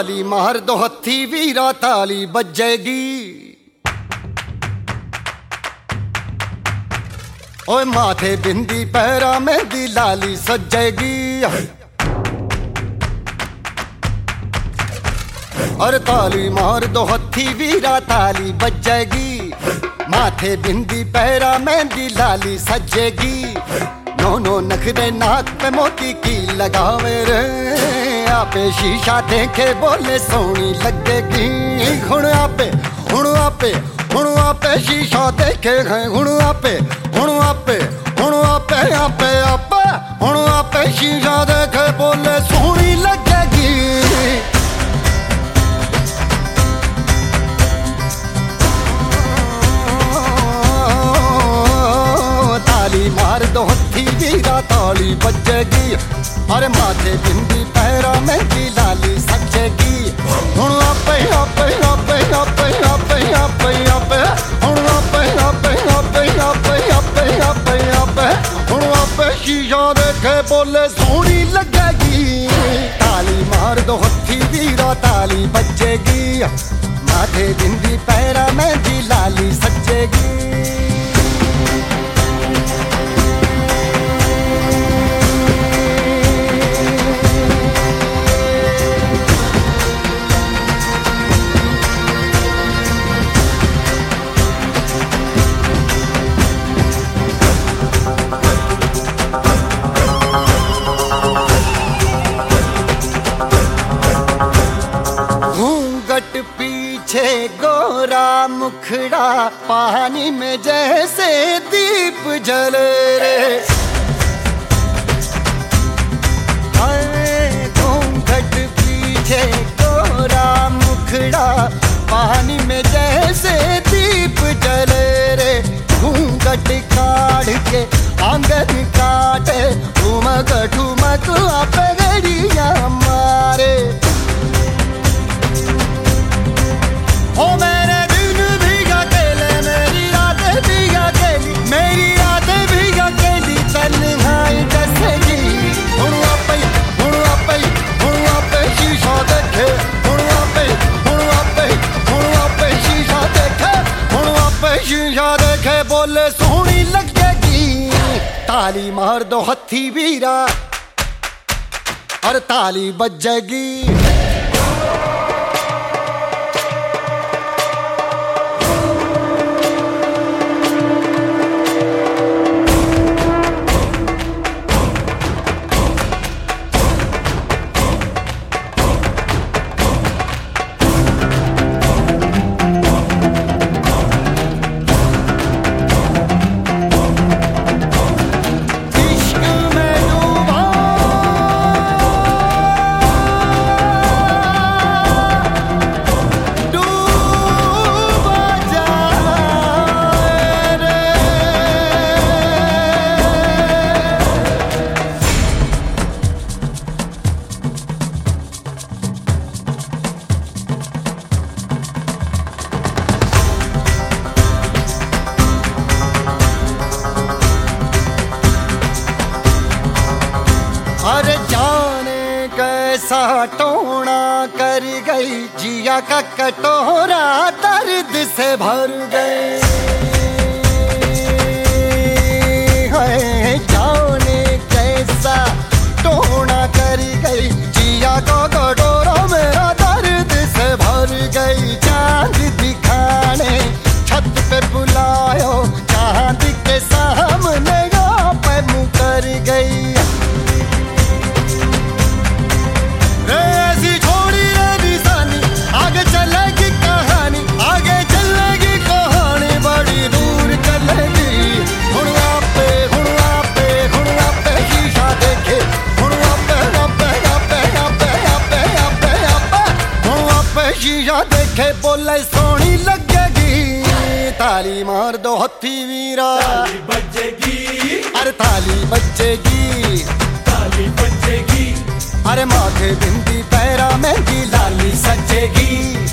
ताली मार दो हथी वीरा ताली बजेगी। ओए माथे बिंदी पैरा मेहंदी लाली सजेगी। और ताली मार दो हथी वीरा ताली बजेगी। माथे बिंदी पैरा मेहंदी लाली सजेगी। नो नखरे नाक पे मोती की लगावे रे। आपे शीशा देखे बोले सोनी लगेगी। हुण आपे शीशा देखे हैं। हुण आपे शीशा देखे बोले सोनी लगेगी। ताली मार दो हथी वीरा ताली बजेगी। अरे माथे बिंदी पैरा मेहंदी लाली सजेगी। हुण आपे शीशा देखे बोले सोनी लगेगी। ताली मार दो हथी वीरा ताली बजेगी। माथे बिंदी पैरा मेहंदी लाली सजेगी। पीछे गोरा मुखड़ा पानी में जैसे दीप जले रे। घूंघट पीछे गोरा मुखड़ा पानी में जैसे दीप जले रे। घूंघट काढ़ के आंगन काटे ठुमक आपे गड़िया मारे। ओ मेरे दिन भी अकेले मेरी रातें भी अकेली। मेरी रातें भी अकेली तन्हाई जैसेगी। हुण आपे शीशा देखे। हुण आपे शीशा देखे। हुण आपे शीशा देखे बोले सोहनी लगेगी। ताली मार दो हथी वीरा और ताली बजेगी। अरे जाने कैसा टोना कर गई जिया का कटोरा दर्द से भर गए। जाने कैसा टोना कर गई जिया का कटोरा मेरा दर्द से भर गई। चांद दिखाने छत पे बुलायो चांद के सामने यहाँ पे मुकर गई। ऐसी छोड़ी रे निशानी आगे चलेगी कहानी। आगे चलेगी कहानी बड़ी दूर चलेगी। हुण आपे शीशा देखे। हुण आपे शीशा देखे बोले सोहनी लगेगी। ताली मार दो हथी वीरा ताली बजेगी। अरे ताली बजेगी। ताली बजेगी। अरे माथे बिंदी पैरा मेहंदी लाली सजेगी।